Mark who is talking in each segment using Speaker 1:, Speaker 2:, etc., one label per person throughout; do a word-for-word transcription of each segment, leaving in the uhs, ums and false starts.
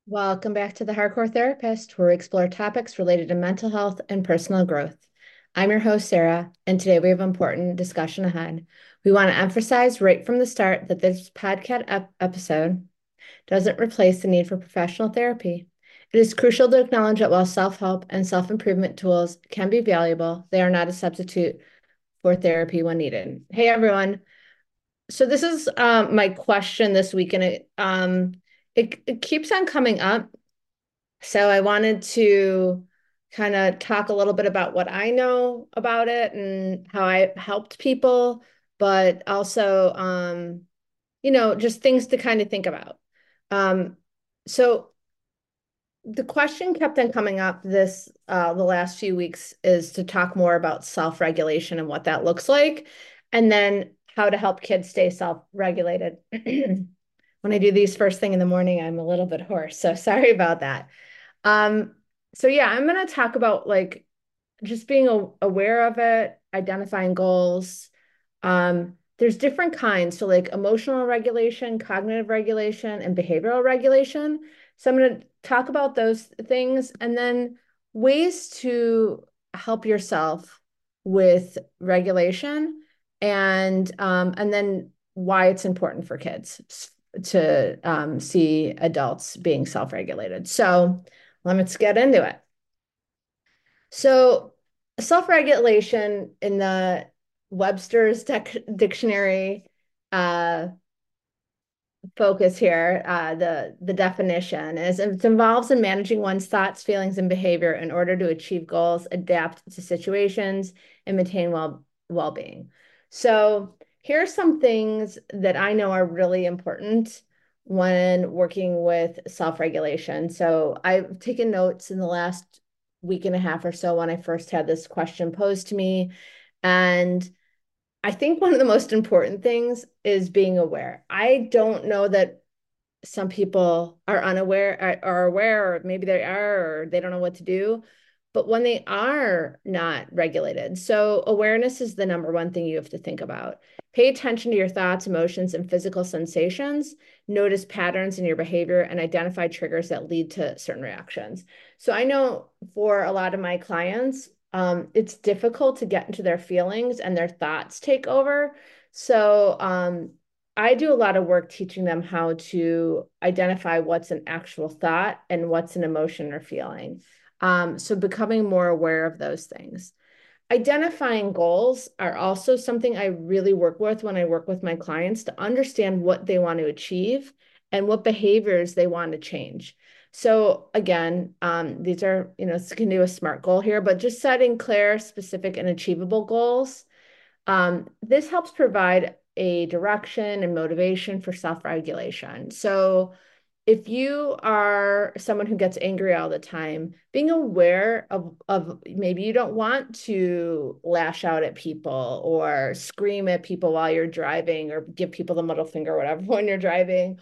Speaker 1: Welcome back to the Hardcore Therapist, where we explore topics related to mental health and personal growth. I'm your host, Sarah, and today we have an important discussion ahead. We want to emphasize right from the start that this podcast ep episode doesn't replace the need for professional therapy. It is crucial to acknowledge that while self-help and self-improvement tools can be valuable, they are not a substitute for therapy when needed. Hey, everyone. So this is um, my question this week, and it um, it, it keeps on coming up. So I wanted to kind of talk a little bit about what I know about it and how I helped people, but also, um, you know, just things to kind of think about. Um, so the question kept on coming up this uh, the last few weeks is to talk more about self-regulation and what that looks like, and then how to help kids stay self-regulated. When I do these first thing in the morning, I'm a little bit hoarse, so sorry about that. Um, so yeah, I'm gonna talk about like just being a- aware of it, identifying goals. Um, there's different kinds, so like emotional regulation, cognitive regulation, and behavioral regulation. So I'm gonna talk about those things and then ways to help yourself with regulation and um, and then why it's important for kids to um, see adults being self-regulated. So let's get into it. So, self-regulation in the Webster's dec dictionary uh, focus here, uh, the the definition is it involves in managing one's thoughts, feelings, and behavior in order to achieve goals, adapt to situations, and maintain well well-being. So, here are some things that I know are really important when working with self-regulation. So, I've taken notes in the last week and a half or so when I first had this question posed to me, and I think one of the most important things is being aware. I don't know that some people are unaware or are aware, or maybe they are, or they don't know what to do. But when they are not regulated, so awareness is the number one thing you have to think about. Pay attention to your thoughts, emotions, and physical sensations. Notice patterns in your behavior and identify triggers that lead to certain reactions. So I know for a lot of my clients, um, it's difficult to get into their feelings and their thoughts take over. So um, I do a lot of work teaching them how to identify what's an actual thought and what's an emotion or feeling. Um, so becoming more aware of those things. Identifying goals are also something I really work with when I work with my clients to understand what they want to achieve and what behaviors they want to change. So again, um, these are, you know, this can do a SMART goal here, but just setting clear, specific, and achievable goals. Um, this helps provide a direction and motivation for self-regulation. So if you are someone who gets angry all the time, being aware of, of maybe you don't want to lash out at people or scream at people while you're driving or give people the middle finger or whatever when you're driving,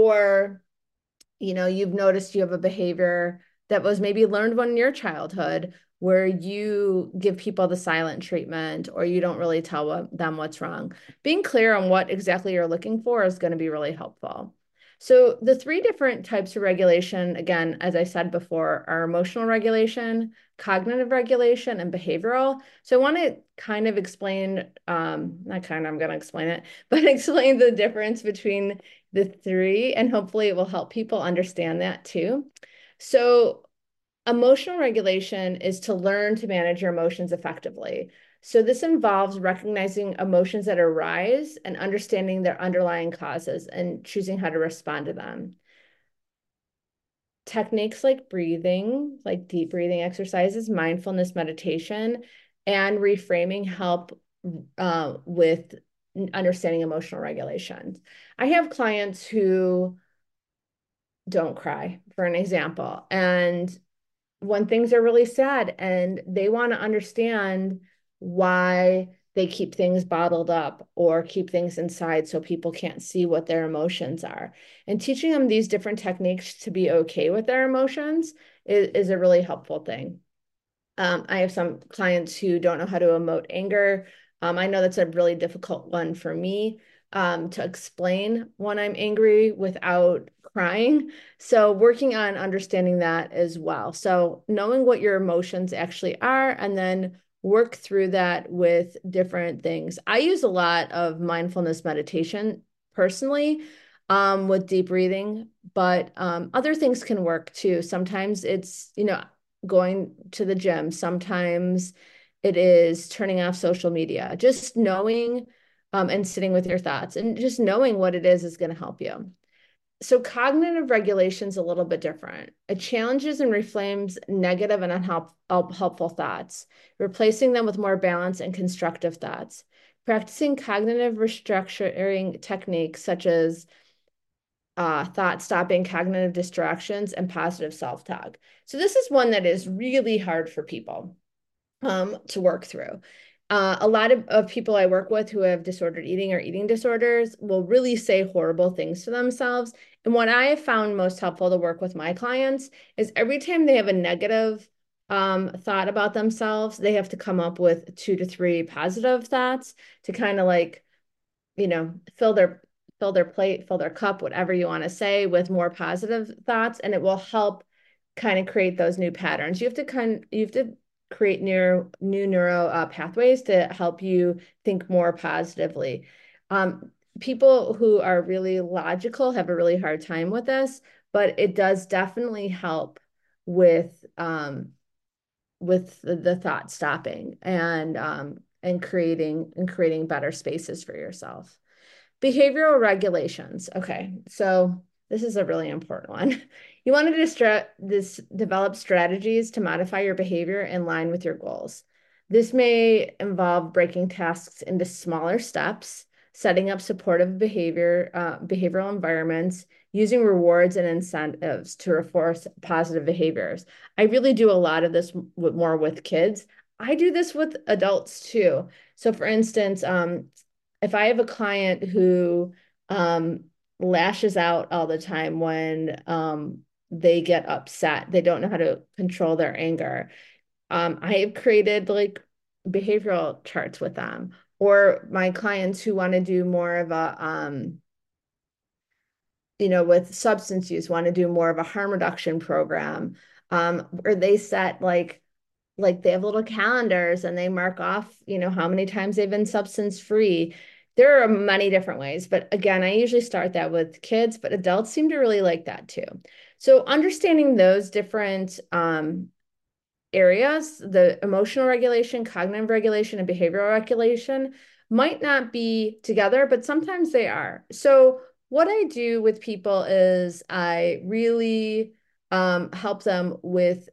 Speaker 1: or you know, you've noticed you have a behavior that was maybe learned when in your childhood where you give people the silent treatment or you don't really tell them what's wrong. Being clear on what exactly you're looking for is going to be really helpful. So the three different types of regulation, again, as I said before, are emotional regulation, cognitive regulation, and behavioral. So I want to kind of explain, um, not kind of, I'm going to explain it, but explain the difference between the three, and hopefully it will help people understand that too. So, emotional regulation is to learn to manage your emotions effectively. So, this involves recognizing emotions that arise and understanding their underlying causes and choosing how to respond to them. Techniques like breathing, like deep breathing exercises, mindfulness meditation, and reframing help uh, with understanding emotional regulation. I have clients who don't cry, for an example. And when things are really sad and they want to understand why they keep things bottled up or keep things inside so people can't see what their emotions are. And teaching them these different techniques to be okay with their emotions is, is a really helpful thing. Um, I have some clients who don't know how to emote anger. Um, I know that's a really difficult one for me um, to explain when I'm angry without crying. So working on understanding that as well. So knowing what your emotions actually are and then work through that with different things. I use a lot of mindfulness meditation personally, um, with deep breathing, but um, other things can work too. Sometimes it's, you know, going to the gym. Sometimes it is turning off social media. Just knowing um, and sitting with your thoughts and just knowing what it is is going to help you. So cognitive regulation is a little bit different. It challenges and reframes negative and unhelpful thoughts, replacing them with more balanced and constructive thoughts. Practicing cognitive restructuring techniques such as uh, thought stopping, cognitive distractions, and positive self-talk. So this is one that is really hard for people um, to work through. Uh, a lot of, of people I work with who have disordered eating or eating disorders will really say horrible things to themselves. And what I have found most helpful to work with my clients is every time they have a negative um, thought about themselves, they have to come up with two to three positive thoughts to kind of like, you know, fill their fill their plate, fill their cup, whatever you want to say, with more positive thoughts, and it will help kind of create those new patterns. You have to kind you have to create new new neuro uh, pathways to help you think more positively. Um, people who are really logical have a really hard time with this, but it does definitely help with um, with the, the thought stopping and um, and creating and creating better spaces for yourself. Behavioral regulations. Okay, so this is a really important one. You want to distra this develop strategies to modify your behavior in line with your goals. This may involve breaking tasks into smaller steps, setting up supportive behavior, uh, behavioral environments, using rewards and incentives to reinforce positive behaviors. I really do a lot of this with, more with kids. I do this with adults too. So for instance, um, if I have a client who um, lashes out all the time when um, they get upset, they don't know how to control their anger. Um, I have created like behavioral charts with them, or my clients who want to do more of a, um, you know, with substance use, want to do more of a harm reduction program, um, where they set like like they have little calendars and they mark off, you know, how many times they've been substance free. There are many different ways, but again, I usually start that with kids, but adults seem to really like that too. So understanding those different um, areas, the emotional regulation, cognitive regulation, and behavioral regulation might not be together, but sometimes they are. So what I do with people is I really um, help them with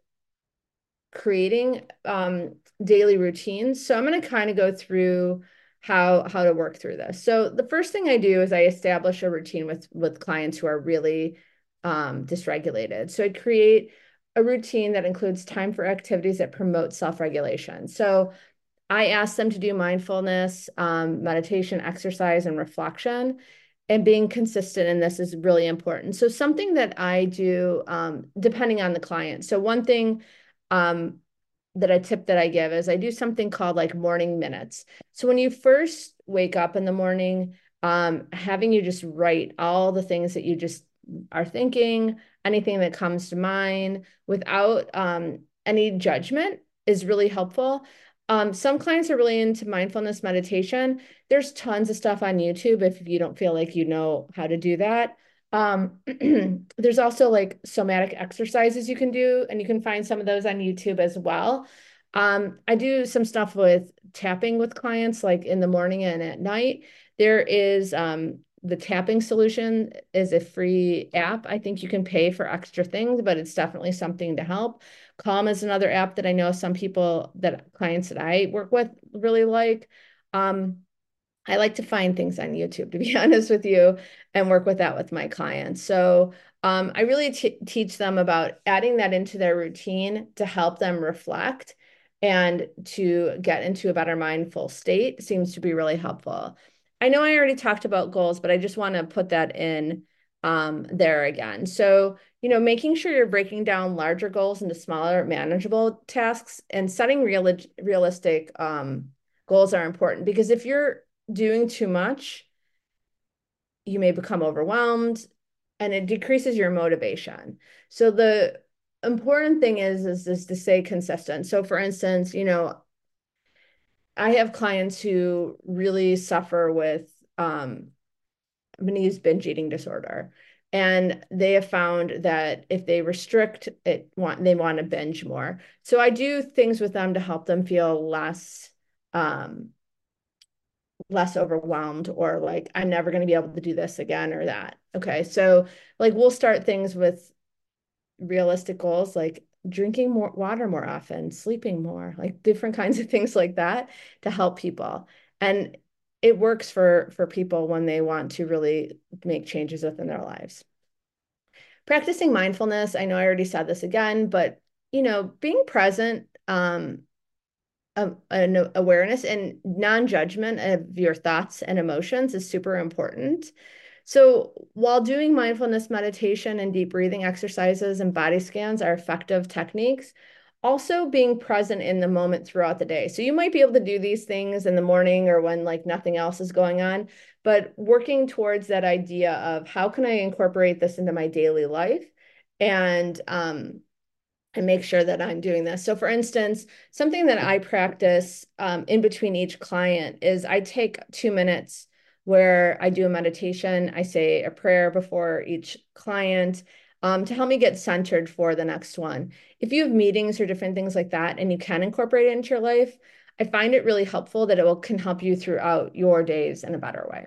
Speaker 1: creating um, daily routines. So I'm going to kind of go through how how to work through this. So the first thing I do is I establish a routine with with clients who are really um, dysregulated. So I create a routine that includes time for activities that promote self-regulation. So I ask them to do mindfulness, um, meditation, exercise, and reflection. And being consistent in this is really important. So something that I do, um, depending on the client. So one thing um, that a tip that I give is I do something called like morning minutes. So when you first wake up in the morning, um, having you just write all the things that you just are thinking, anything that comes to mind without um, any judgment is really helpful. Um, some clients are really into mindfulness meditation. There's tons of stuff on YouTube if you don't feel like you know how to do that. Um, there's also like somatic exercises you can do, and you can find some of those on YouTube as well. Um, I do some stuff with tapping with clients, like in the morning and at night. There is um, the tapping solution is a free app. I think you can pay for extra things, but it's definitely something to help. Calm is another app that I know some people that clients that I work with really like. Um, I like to find things on YouTube, to be honest with you, and work with that with my clients. So um, I really teach them about adding that into their routine to help them reflect and to get into a better mindful state seems to be really helpful. I know I already talked about goals, but I just want to put that in um, there again. So, you know, making sure you're breaking down larger goals into smaller, manageable tasks and setting real realistic um, goals are important because if you're doing too much, you may become overwhelmed. and it decreases your motivation. So the important thing is, is, is to stay consistent. So for instance, you know, I have clients who really suffer with, um, I'm going to use binge eating disorder. And they have found that if they restrict it, want they want to binge more. So I do things with them to help them feel less um, less overwhelmed, or like I'm never going to be able to do this again or that. Okay. So like we'll start things with realistic goals like drinking more water more often, sleeping more, like different kinds of things like that to help people. And it works for for people when they want to really make changes within their lives. Practicing mindfulness, I know I already said this again, but you know, being present, um, um, an awareness and non-judgment of your thoughts and emotions is super important. So while doing mindfulness meditation and deep breathing exercises and body scans are effective techniques, also being present in the moment throughout the day. So you might be able to do these things in the morning or when like nothing else is going on, but working towards that idea of how can I incorporate this into my daily life and um, and make sure that I'm doing this. So for instance, something that I practice um, in between each client is I take two minutes where I do a meditation. I say a prayer before each client um, to help me get centered for the next one. If you have meetings or different things like that, and you can incorporate it into your life, I find it really helpful that it will can help you throughout your days in a better way.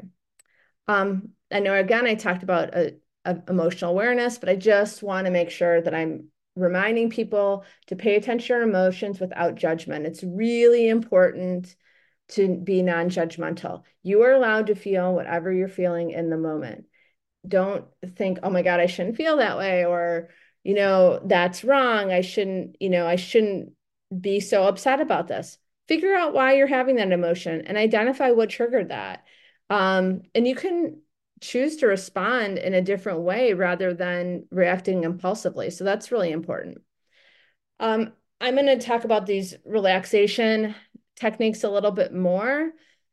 Speaker 1: Um, I know again, I talked about a, a emotional awareness, but I just want to make sure that I'm reminding people to pay attention to emotions without judgment. It's really important to be non-judgmental. You are allowed to feel whatever you're feeling in the moment. Don't think, oh my God, I shouldn't feel that way, or, you know, that's wrong. I shouldn't, you know, I shouldn't be so upset about this. Figure out why you're having that emotion and identify what triggered that. Um, and you can choose to respond in a different way rather than reacting impulsively. So that's really important. Um, I'm going to talk about these relaxation techniques a little bit more.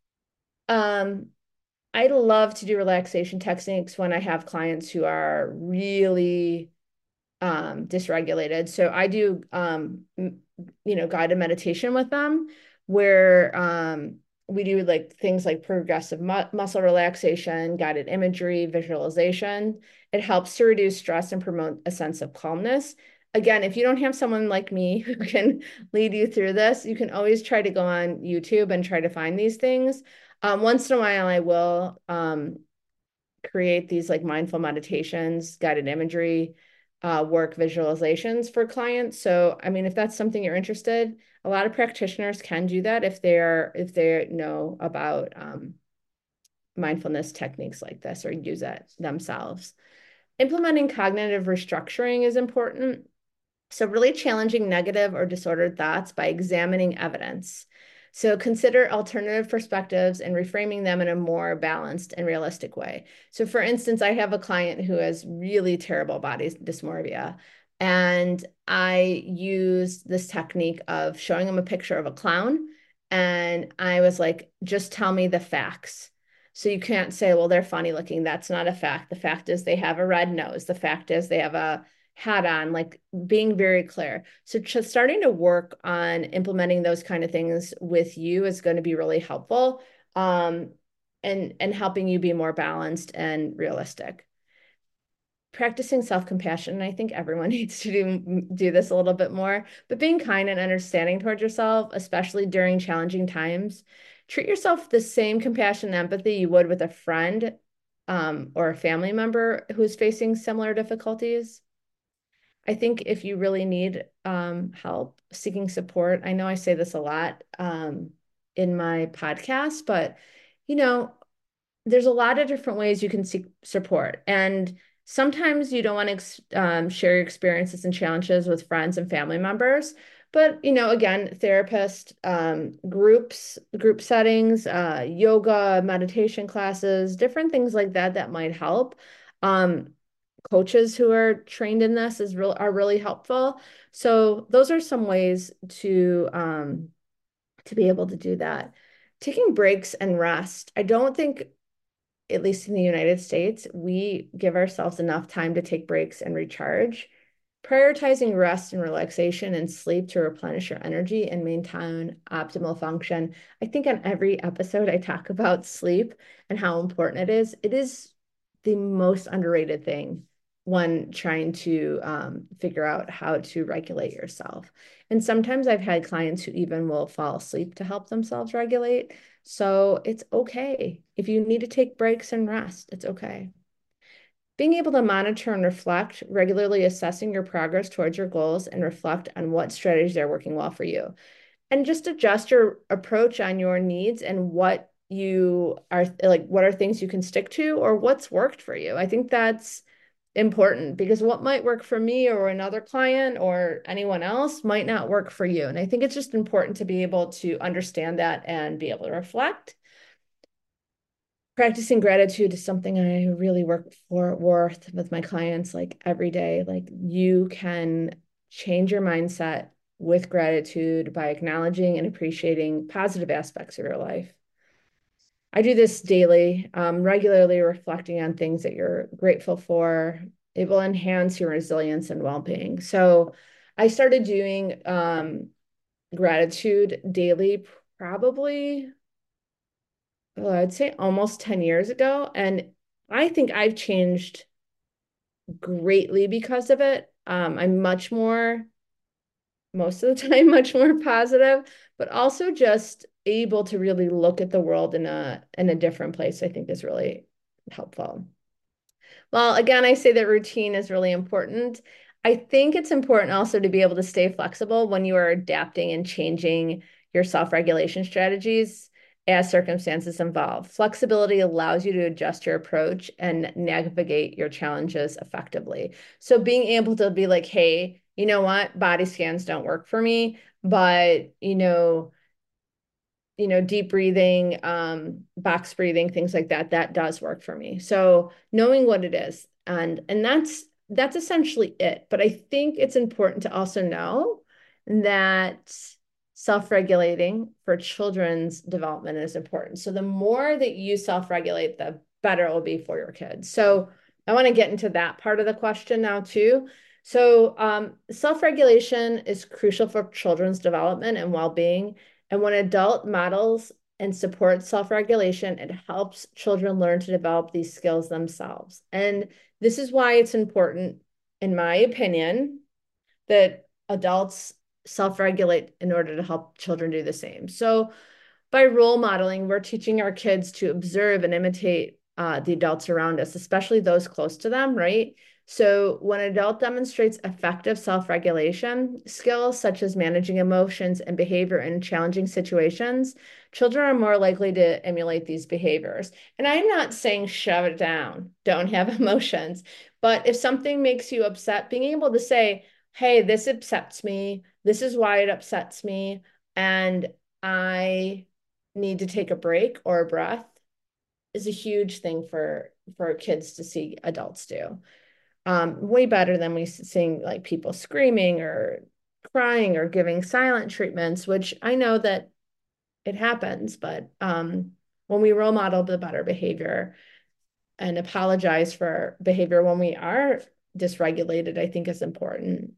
Speaker 1: Um, I love to do relaxation techniques when I have clients who are really um, dysregulated. So I do, um, you know, guided meditation with them where um, we do like things like progressive mu muscle relaxation, guided imagery, visualization. It helps to reduce stress and promote a sense of calmness. Again, if you don't have someone like me who can lead you through this, you can always try to go on YouTube and try to find these things. Um, once in a while, I will um, create these like mindful meditations, guided imagery, uh, work visualizations for clients. So, I mean, if that's something you're interested, a lot of practitioners can do that if they're if they know about um, mindfulness techniques like this or use it themselves. Implementing cognitive restructuring is important. So really challenging negative or disordered thoughts by examining evidence. So consider alternative perspectives and reframing them in a more balanced and realistic way. So for instance, I have a client who has really terrible body dysmorphia, and I used this technique of showing him a picture of a clown, and I was like, just tell me the facts. So you can't say, well, they're funny looking. That's not a fact. The fact is they have a red nose. The fact is they have a hat on, like being very clear. So just starting to work on implementing those kind of things with you is going to be really helpful, um, and, and helping you be more balanced and realistic. Practicing self-compassion. I think everyone needs to do, do this a little bit more, but being kind and understanding towards yourself, especially during challenging times. Treat yourself with the same compassion and empathy you would with a friend um, or a family member who's facing similar difficulties. I think if you really need um, help seeking support, I know I say this a lot um, in my podcast, but you know, there's a lot of different ways you can seek support. And sometimes you don't want to um, share your experiences and challenges with friends and family members. But, you know, again, therapist, um, groups, group settings, uh, yoga, meditation classes, different things like that that might help. Um, coaches who are trained in this is real are really helpful. So those are some ways to um, to be able to do that. Taking breaks and rest. I don't think at least in the United States, we give ourselves enough time to take breaks and recharge. Prioritizing rest and relaxation and sleep to replenish your energy and maintain optimal function. I think on every episode I talk about sleep and how important it is. It is the most underrated thing when trying to um, figure out how to regulate yourself. And sometimes I've had clients who even will fall asleep to help themselves regulate. So it's okay. If you need to take breaks and rest, it's okay. Being able to monitor and reflect, regularly assessing your progress towards your goals and reflect on what strategies are working well for you. And just adjust your approach on your needs and what you are like, what are things you can stick to or what's worked for you. I think that's important because what might work for me or another client or anyone else might not work for you. And I think it's just important to be able to understand that and be able to reflect. Practicing gratitude is something I really work for worth with my clients like every day. Like you can change your mindset with gratitude by acknowledging and appreciating positive aspects of your life. I do this daily, um, regularly reflecting on things that you're grateful for. It will enhance your resilience and well-being. So I started doing um, gratitude daily probably, well, I'd say almost ten years ago. And I think I've changed greatly because of it. Um, I'm much more, most of the time, much more positive, but also just able to really look at the world in a in a different place, I think is really helpful. Well, again, I say that routine is really important. I think it's important also to be able to stay flexible when you are adapting and changing your self-regulation strategies as circumstances evolve. Flexibility allows you to adjust your approach and navigate your challenges effectively. So being able to be like, hey, you know what? Body scans don't work for me, but you know, you know, deep breathing, um, box breathing, things like that, that does work for me. So knowing what it is, and and that's that's essentially it. But I think it's important to also know that self-regulating for children's development is important. So the more that you self-regulate, the better it will be for your kids. So I want to get into that part of the question now too. So um, self-regulation is crucial for children's development and well-being. And when adult models and supports self-regulation, it helps children learn to develop these skills themselves. And this is why it's important, in my opinion, that adults self-regulate in order to help children do the same. So by role modeling, we're teaching our kids to observe and imitate uh, the adults around us, especially those close to them, right? So when an adult demonstrates effective self-regulation skills, such as managing emotions and behavior in challenging situations, children are more likely to emulate these behaviors. And I'm not saying shove it down, don't have emotions, but if something makes you upset, being able to say, hey, this upsets me, this is why it upsets me, and I need to take a break or a breath is a huge thing for for kids to see adults do. Um, way better than we seeing like people screaming or crying or giving silent treatments, which I know that it happens, but um, when we role model the better behavior and apologize for behavior when we are dysregulated, I think is important.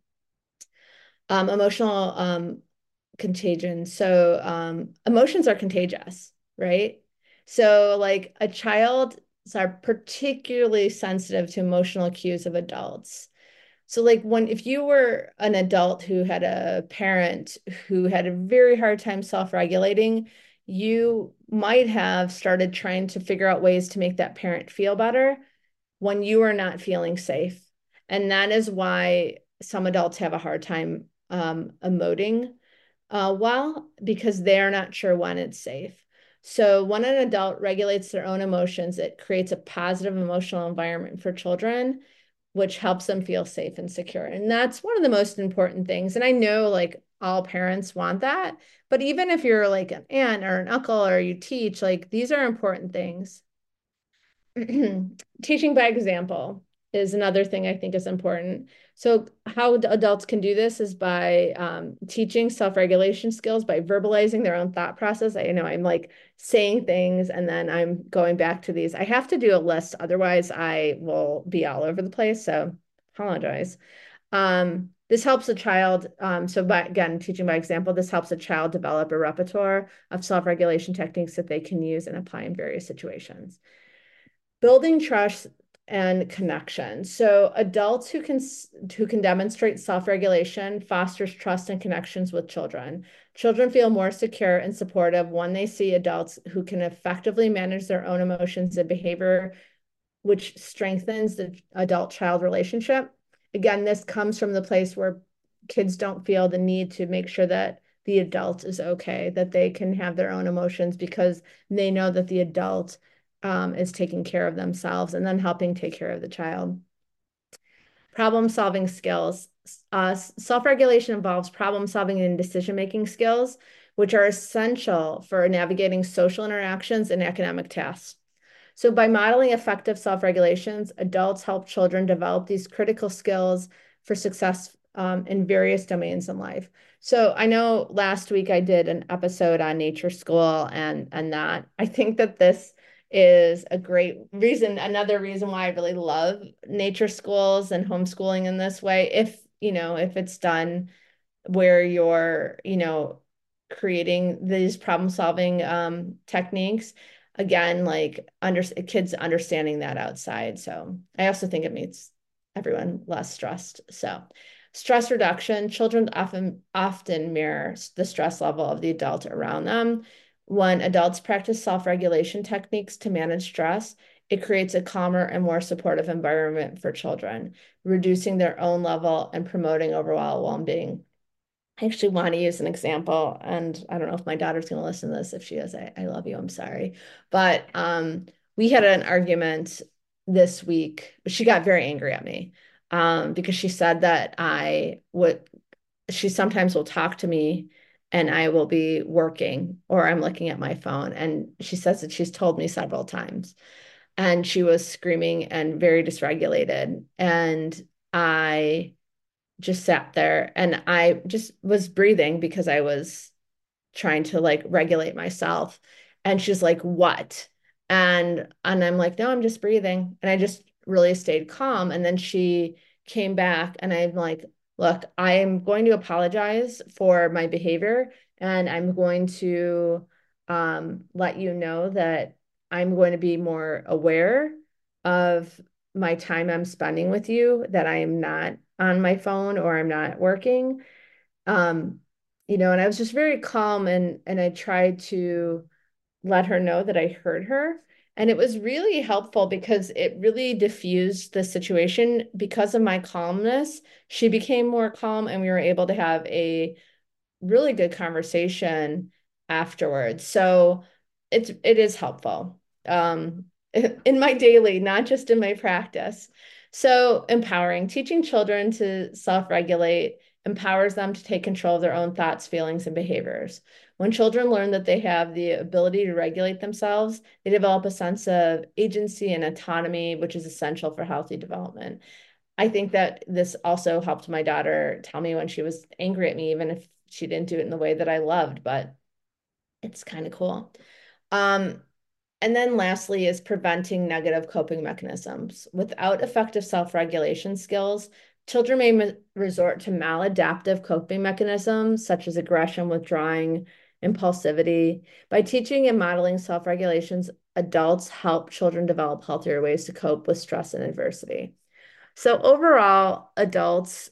Speaker 1: Um, emotional um, contagion. So um, emotions are contagious, right? So like a child are particularly sensitive to emotional cues of adults. So like when if you were an adult who had a parent who had a very hard time self-regulating, you might have started trying to figure out ways to make that parent feel better when you are not feeling safe. And that is why some adults have a hard time um, emoting uh, well, because they're not sure when it's safe. So when an adult regulates their own emotions, it creates a positive emotional environment for children, which helps them feel safe and secure. And that's one of the most important things. And I know like all parents want that, but even if you're like an aunt or an uncle or you teach, like these are important things. Teaching by example. is another thing I think is important. So how adults can do this is by um, teaching self-regulation skills, by verbalizing their own thought process. I you know I'm like saying things and then I'm going back to these. I have to do a list, otherwise I will be all over the place. So apologize. Um, this helps a child. Um, so by again, teaching by example, this helps a child develop a repertoire of self-regulation techniques that they can use and apply in various situations. Building trust and connection. So adults who can who can demonstrate self-regulation fosters trust and connections with children. Children feel more secure and supportive when they see adults who can effectively manage their own emotions and behavior, which strengthens the adult-child relationship. Again, this comes from the place where kids don't feel the need to make sure that the adult is okay, that they can have their own emotions because they know that the adult um, is taking care of themselves and then helping take care of the child. Problem solving skills. Uh, self-regulation involves problem solving and decision-making skills, which are essential for navigating social interactions and academic tasks. So by modeling effective self-regulations, adults help children develop these critical skills for success um, in various domains in life. So I know last week I did an episode on nature school and and that I think that this is a great reason, another reason why I really love nature schools and homeschooling in this way. If, you know, if it's done where you're, you know, creating these problem solving um, techniques. Again, like under kids understanding that outside. So I also think it makes everyone less stressed. So stress reduction, children often often mirror the stress level of the adult around them. When adults practice self-regulation techniques to manage stress, it creates a calmer and more supportive environment for children, reducing their own level and promoting overall well-being. I actually want to use an example, and I don't know if my daughter's going to listen to this. If she is, I, I love you. I'm sorry. But um, we had an argument this week. She got very angry at me um, because she said that I would, she sometimes will talk to me and I will be working or I'm looking at my phone. And she says that she's told me several times. And she was screaming and very dysregulated. And I just sat there and I just was breathing because I was trying to like regulate myself. And she's like, "What?" And and I'm like, "No, I'm just breathing." And I just really stayed calm. And then she came back and I'm like, "Look, I'm going to apologize for my behavior and I'm going to um, let you know that I'm going to be more aware of my time I'm spending with you, that I am not on my phone or I'm not working." Um, you know, and I was just very calm and and I tried to let her know that I heard her. And it was really helpful because it really diffused the situation. Because of my calmness, she became more calm and we were able to have a really good conversation afterwards. So it's it is helpful um, in my daily, not just in my practice. So empowering, teaching children to self-regulate empowers them to take control of their own thoughts, feelings, and behaviors. When children learn that they have the ability to regulate themselves, they develop a sense of agency and autonomy, which is essential for healthy development. I think that this also helped my daughter tell me when she was angry at me, even if she didn't do it in the way that I loved, but it's kind of cool. Um, and then lastly is preventing negative coping mechanisms. Without effective self-regulation skills, children may resort to maladaptive coping mechanisms such as aggression, withdrawing, impulsivity. By teaching and modeling self-regulations, adults help children develop healthier ways to cope with stress and adversity. So overall, adults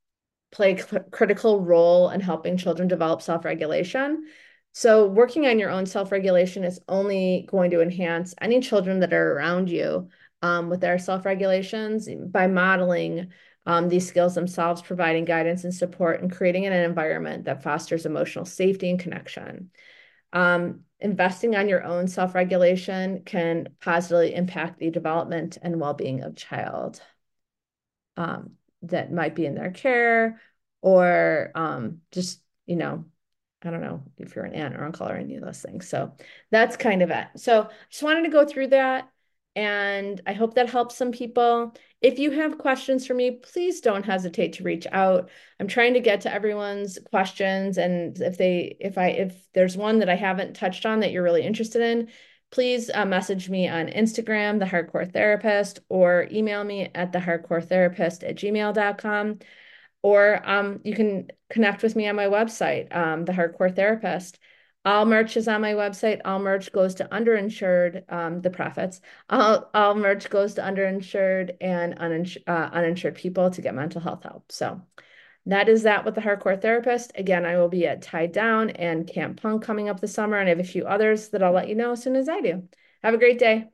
Speaker 1: play a critical role in helping children develop self-regulation. So working on your own self-regulation is only going to enhance any children that are around you um, with their self-regulations by modeling um, these skills themselves, providing guidance and support, and creating an environment that fosters emotional safety and connection. Um, investing on your own self-regulation can positively impact the development and well-being of child um, that might be in their care or um, just, you know, I don't know if you're an aunt or uncle or any of those things. So that's kind of it. So just wanted to go through that. And I hope that helps some people. If you have questions for me, please don't hesitate to reach out. I'm trying to get to everyone's questions. And if they, if I, if there's one that I haven't touched on that you're really interested in, please uh, message me on Instagram, The Hardcore Therapist, or email me at the hardcore therapist at gmail dot com. Or um, you can connect with me on my website, um, The Hardcore Therapist. All merch is on my website. All merch goes to underinsured, um, the profits. All, all merch goes to underinsured and uninsured, uh, uninsured people to get mental health help. So that is that with The Hardcore Therapist. Again, I will be at Tied Down and Camp Punk coming up this summer, and I have a few others that I'll let you know as soon as I do. Have a great day.